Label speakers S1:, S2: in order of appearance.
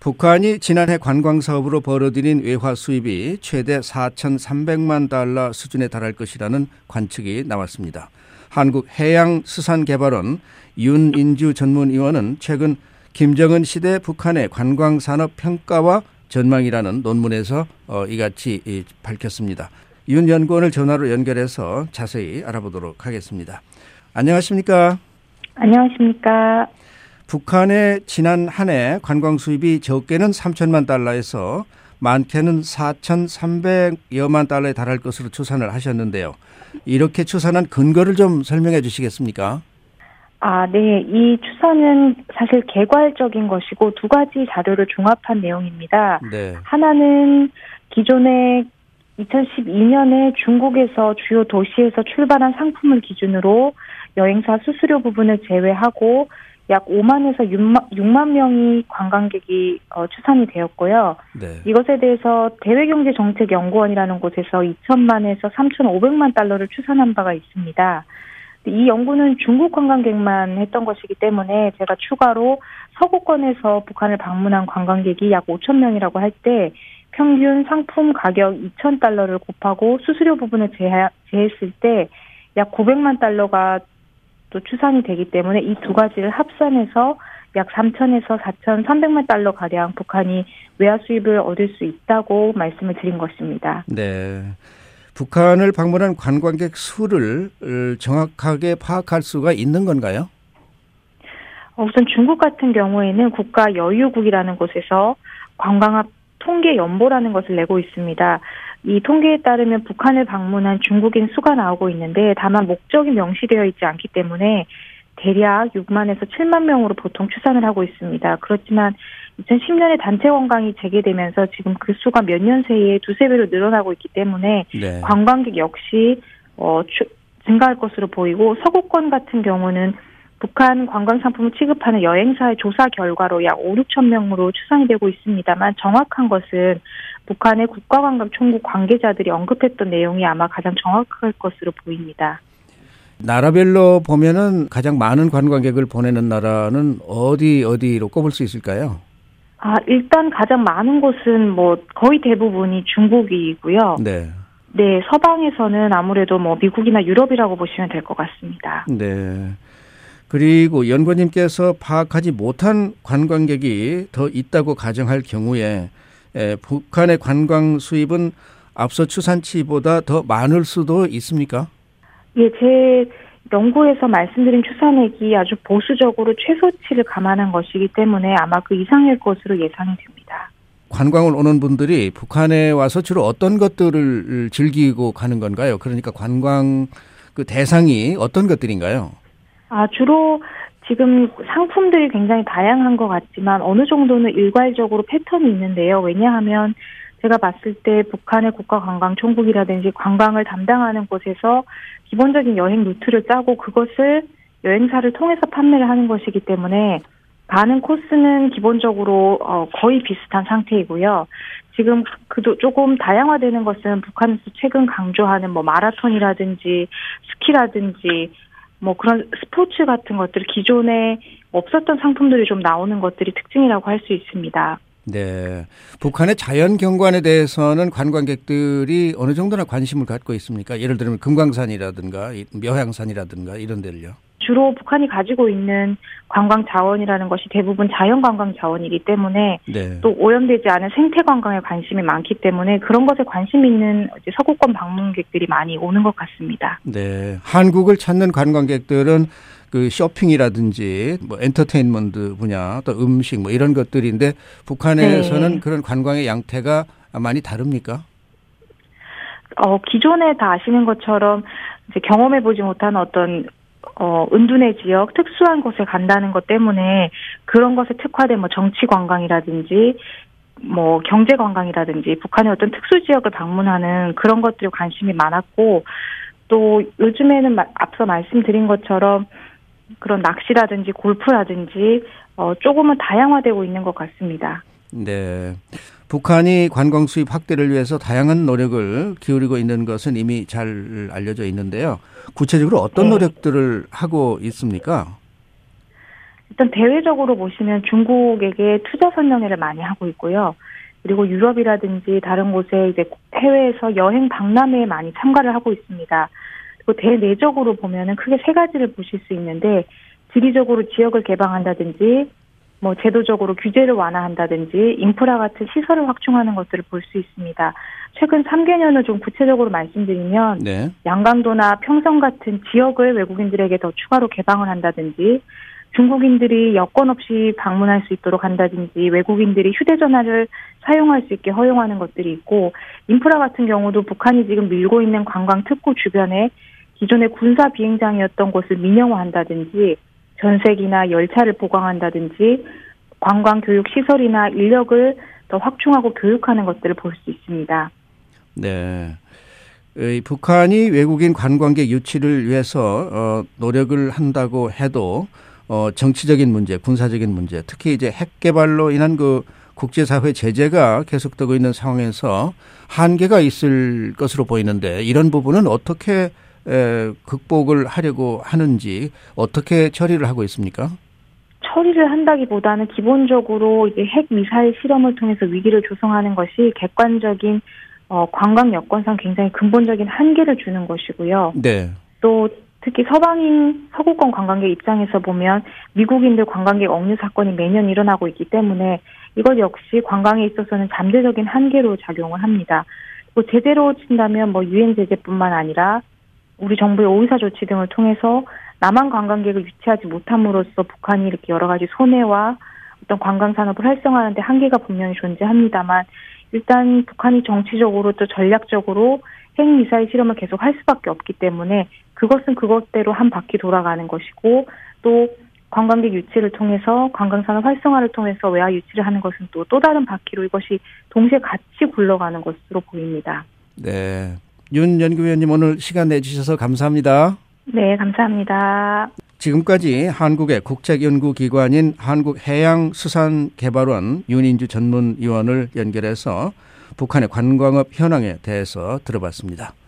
S1: 북한이 지난해 관광 사업으로 벌어들인 외화 수입이 최대 4,300만 달러 수준에 달할 것이라는 관측이 나왔습니다. 한국해양수산개발원 윤인주 전문위원은 최근 김정은 시대 북한의 관광산업 평가와 전망이라는 논문에서 이같이 밝혔습니다. 윤 연구원을 전화로 연결해서 자세히 알아보도록 하겠습니다. 안녕하십니까?
S2: 안녕하십니까?
S1: 북한의 지난 한 해 관광 수입이 적게는 3천만 달러에서 많게는 4,300여만 달러에 달할 것으로 추산을 하셨는데요. 이렇게 추산한 근거를 좀 설명해 주시겠습니까?
S2: 네. 이 추산은 사실 개괄적인 것이고 두 가지 자료를 종합한 내용입니다.
S1: 네.
S2: 하나는 기존에 2012년에 중국에서 주요 도시에서 출발한 상품을 기준으로 여행사 수수료 부분을 제외하고 약 5만에서 6만 명이 관광객이 추산이 되었고요.
S1: 네.
S2: 이것에 대해서 대외경제정책연구원이라는 곳에서 2천만에서 3,500만 달러를 추산한 바가 있습니다. 이 연구는 중국 관광객만 했던 것이기 때문에 제가 추가로 서구권에서 북한을 방문한 관광객이 약 5천 명이라고 할 때 평균 상품 가격 2천 달러를 곱하고 수수료 부분을 제했을 때 약 900만 달러가 또 추산이 되기 때문에 이 두 가지를 합산해서 약 3천에서 4,300만 달러 가량 북한이 외화 수입을 얻을 수 있다고 말씀을 드린 것입니다.
S1: 네. 북한을 방문한 관광객 수를 정확하게 파악할 수가 있는 건가요?
S2: 우선 중국 같은 경우에는 국가여유국이라는 곳에서 관광업 통계연보라는 것을 내고 있습니다. 이 통계에 따르면 북한을 방문한 중국인 수가 나오고 있는데 다만 목적이 명시되어 있지 않기 때문에 대략 6만에서 7만 명으로 보통 추산을 하고 있습니다. 그렇지만 2010년에 단체 관광이 재개되면서 지금 그 수가 몇 년 새에 두세 배로 늘어나고 있기 때문에
S1: 네.
S2: 관광객 역시 증가할 것으로 보이고 서구권 같은 경우는 북한 관광 상품을 취급하는 여행사의 조사 결과로 약 5, 6천 명으로 추산이 되고 있습니다만 정확한 것은 북한의 국가관광총국 관계자들이 언급했던 내용이 아마 가장 정확할 것으로 보입니다.
S1: 나라별로 보면은 가장 많은 관광객을 보내는 나라는 어디로 꼽을 수 있을까요?
S2: 일단 가장 많은 곳은 거의 대부분이 중국이고요.
S1: 네.
S2: 네, 서방에서는 아무래도 미국이나 유럽이라고 보시면 될 것 같습니다.
S1: 네. 그리고 연구원님께서 파악하지 못한 관광객이 더 있다고 가정할 경우에 북한의 관광 수입은 앞서 추산치보다 더 많을 수도 있습니까?
S2: 예, 제 연구에서 말씀드린 추산액이 아주 보수적으로 최소치를 감안한 것이기 때문에 아마 그 이상일 것으로 예상이 됩니다.
S1: 관광을 오는 분들이 북한에 와서 주로 어떤 것들을 즐기고 가는 건가요? 그러니까 관광 그 대상이 어떤 것들인가요?
S2: 주로 지금 상품들이 굉장히 다양한 것 같지만 어느 정도는 일괄적으로 패턴이 있는데요. 왜냐하면 제가 봤을 때 북한의 국가관광총국이라든지 관광을 담당하는 곳에서 기본적인 여행 루트를 짜고 그것을 여행사를 통해서 판매를 하는 것이기 때문에 가는 코스는 기본적으로 거의 비슷한 상태이고요. 지금 조금 다양화되는 것은 북한에서 최근 강조하는 마라톤이라든지 스키라든지 그런 스포츠 같은 것들 기존에 없었던 상품들이 좀 나오는 것들이 특징이라고 할 수 있습니다.
S1: 네. 북한의 자연 경관에 대해서는 관광객들이 어느 정도나 관심을 갖고 있습니까? 예를 들면 금강산이라든가 묘향산이라든가 이런 데를요.
S2: 주로 북한이 가지고 있는 관광 자원이라는 것이 대부분 자연 관광 자원이기 때문에
S1: 네.
S2: 또 오염되지 않은 생태 관광에 관심이 많기 때문에 그런 것에 관심 있는 서구권 방문객들이 많이 오는 것 같습니다.
S1: 네. 한국을 찾는 관광객들은 그 쇼핑이라든지 엔터테인먼트 분야 또 음식 이런 것들인데 북한에서는
S2: 네.
S1: 그런 관광의 양태가 많이 다릅니까?
S2: 기존에 다 아시는 것처럼 이제 경험해보지 못한 어떤 은둔의 지역, 특수한 곳에 간다는 것 때문에 그런 것에 특화된 정치 관광이라든지 경제 관광이라든지 북한의 어떤 특수 지역을 방문하는 그런 것들에 관심이 많았고 또 요즘에는 앞서 말씀드린 것처럼 그런 낚시라든지 골프라든지 조금은 다양화되고 있는 것 같습니다.
S1: 네. 북한이 관광 수입 확대를 위해서 다양한 노력을 기울이고 있는 것은 이미 잘 알려져 있는데요. 구체적으로 어떤 노력들을 하고 있습니까?
S2: 일단 대외적으로 보시면 중국에게 투자 선명회를 많이 하고 있고요. 그리고 유럽이라든지 다른 곳에 이제 해외에서 여행 박람회에 많이 참가를 하고 있습니다. 그리고 대내적으로 보면은 크게 세 가지를 보실 수 있는데, 지리적으로 지역을 개방한다든지, 뭐 제도적으로 규제를 완화한다든지, 인프라 같은 시설을 확충하는 것들을 볼 수 있습니다. 최근 3개년을 좀 구체적으로 말씀드리면,
S1: 네.
S2: 양강도나 평성 같은 지역을 외국인들에게 더 추가로 개방을 한다든지, 중국인들이 여권 없이 방문할 수 있도록 한다든지, 외국인들이 휴대전화를 사용할 수 있게 허용하는 것들이 있고, 인프라 같은 경우도 북한이 지금 밀고 있는 관광 특구 주변에 기존의 군사 비행장이었던 곳을 민영화한다든지, 전세기나 열차를 보강한다든지, 관광 교육 시설이나 인력을 더 확충하고 교육하는 것들을 볼 수 있습니다.
S1: 네. 북한이 외국인 관광객 유치를 위해서 노력을 한다고 해도 정치적인 문제, 군사적인 문제, 특히 이제 핵 개발로 인한 그 국제사회 제재가 계속되고 있는 상황에서 한계가 있을 것으로 보이는데, 이런 부분은 어떻게 극복을 하려고 하는지, 어떻게 처리를 하고 있습니까?
S2: 처리를 한다기보다는 기본적으로 이제 핵 미사일 실험을 통해서 위기를 조성하는 것이 객관적인 관광 여건상 굉장히 근본적인 한계를 주는 것이고요.
S1: 네.
S2: 또 특히 서방인 서구권 관광객 입장에서 보면 미국인들 관광객 억류 사건이 매년 일어나고 있기 때문에 이것 역시 관광에 있어서는 잠재적인 한계로 작용을 합니다. 또 제대로 친다면 뭐 유엔 제재뿐만 아니라 우리 정부의 오이사 조치 등을 통해서 남한 관광객을 유치하지 못함으로써 북한이 이렇게 여러 가지 손해와 어떤 관광 산업을 활성화하는 데 한계가 분명히 존재합니다만, 일단 북한이 정치적으로 또 전략적으로 핵미사일 실험을 계속 할 수밖에 없기 때문에 그것은 그것대로 한 바퀴 돌아가는 것이고, 또 관광객 유치를 통해서 관광산업 활성화를 통해서 외화 유치를 하는 것은 또 다른 바퀴로 이것이 동시에 같이 굴러가는 것으로 보입니다.
S1: 네. 윤 연구위원님, 오늘 시간 내주셔서 감사합니다.
S2: 네, 감사합니다.
S1: 지금까지 한국의 국책연구기관인 한국해양수산개발원 윤인주 전문위원을 연결해서 북한의 관광업 현황에 대해서 들어봤습니다.